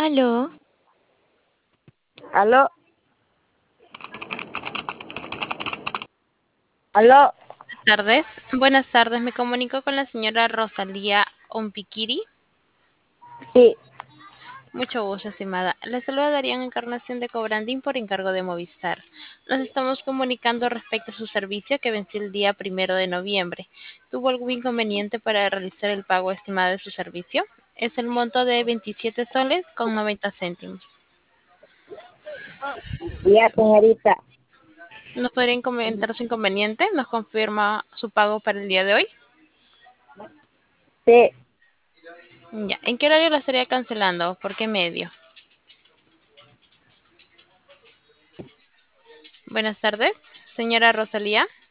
Aló, Aló, aló, Buenas tardes, me comunico con la señora Rosalía Ompiquiri. sí, Mucho gusto, estimada. Le saluda Darían Encarnación de Cobrandín por encargo de Movistar. Nos estamos comunicando respecto a su servicio que venció el día 1 de noviembre. ¿Tuvo algún inconveniente para realizar el pago estimado de su servicio? Es el monto de 27 soles con 90 céntimos. ya señorita, ¿Nos podrían comentar su inconveniente? ¿Nos confirma su pago para el día de hoy? sí, Ya. ¿En qué horario lo estaría cancelando? ¿Por qué medio? Buenas tardes, señora Rosalía.